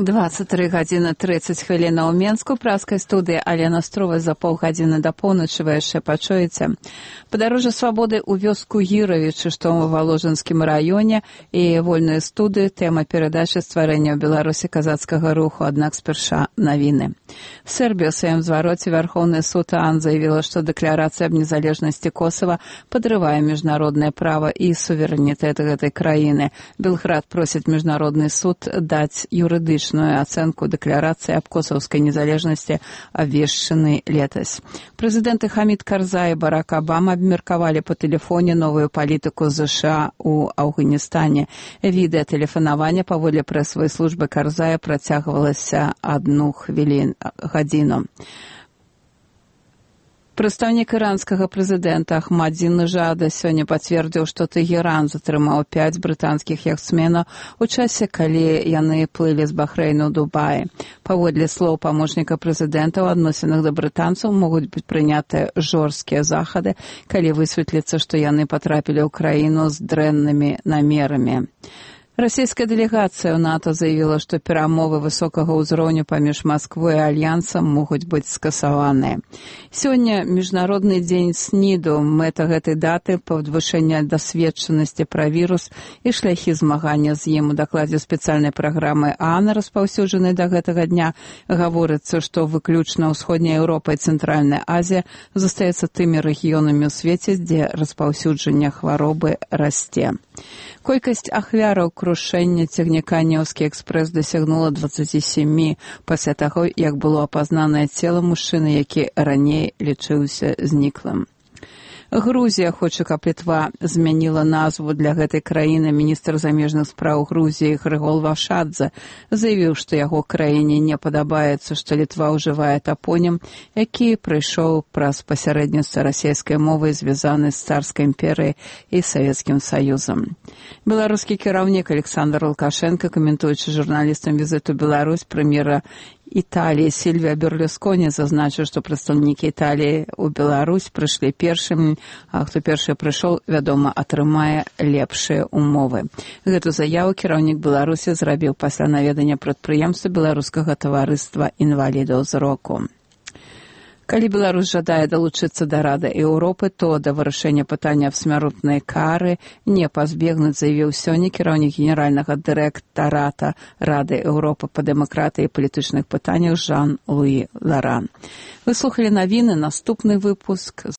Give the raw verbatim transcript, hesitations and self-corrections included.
двадцать три гадзіны тридцать хвілін у Менску. Праскай студыі Алена Строва за паўгадзіны да поўначы вы яшчэ пачуеце. Падарожжа свабоды ў вёску Гіравічы, што ў Валожынскім раёне, і вольныя студыі, тэма перадачы стварэння ў Беларусі казацкага руху, аднак спярша навіны. Сербія ў сваім звароце Вярхоўны суд ААН заявіла, што дэкларацыя аб незалежнасці Косава падрывае міжнароднае права і суверэнітэт гэтай краіны. Белград просіць міжнародны суд даць юрыдычную ацэнку дэкларацыі аб косаўскай незалежнасці абвешчанай летась. Прэзідэнты Хамід Карзай і Барак Абама абмеркавалі па тэлефоне новую палітыку ЗША ў Афганістане. Відэатэлефанаванне паводле прэсавай службы Карзая працягвалася адну хвілін гадзіну. Прадстаўнік іранскага прэзідэнта Ахмадзінежада сёння пацвердзіў, што Тэгеран затрымаў пяць брытанскіх яхтсменаў у часе, калі яны плылі з Бахрэйна ў Дубаі. Паводле слоў памочніка прэзідэнта, у адносінах да брытанцаў могуць быць прынятыя жорсткія захады, калі высветліцца, што яны патрапілі ў краіну з дрэннымі намерамі. Расійская дэлегацыя ў НАТО заявіла, што перамовы высокага ўзроўню паміж Масквой і Альянсам могуць быць скасаваныя. Сёння міжнародны дзень СНІДу. Мэта гэтай даты – падвышэнне дасведчанасці пра вірус і шляхі змагання з ім. У дакладзе спецыяльнай праграмы ААН, распаўсюджанай да гэтага дня, гаворыцца, што выключна ўсходняя Еўропа і Цэнтральная Азія застаецца тымі рэгіёнамі ў свеце, дзе распаўсюджанне хваробы расце. Колькасць ахвяраў крушэння цягніка «Неўскі экспрэс» дасягнула дваццаці сямі пасля таго, як было апазнанае цела мужчыны, які раней лічыўся зніклым. Грузія хоча, каб Літва змяніла назву для гэтай краіны. Міністр замежных спраў Грузіі Грыгол Вашадзе заявіў, што яго краіне не падабаецца, што Літва ўжывае тапонім, які прыйшоў праз пасярэдніцтва расійскай мовы, звязаны з царскай імперыяй і Савецкім Саюзам. Беларускі кіраўнік Александр Лукашенко, каментуючы журналістам візіту Беларусь, прэм'ера Італіі Сільвія Берлусконі зазначыў, што прадстаўнікі Італіі ў Беларусь прыйшлі першымі, а хто першы прыйшоў, вядома, атрымае лепшыя умовы. Гэту заяву кіраўнік Беларусі зрабіў пасля наведання прадпрыемства беларускага таварыства інвалідаў зроку. Калі Беларусь жадае далучыцца да Рады Еўропы, то да вырашэння пытання аб смяротнай кары не пазбегнуць, заявіў сёння кіраўнік генеральнага дырэктарата Рады Еўропы па дэмакратыі і палітычных пытаннях Жан-Луі Ларан. Вы слухалі навіны, наступны выпуск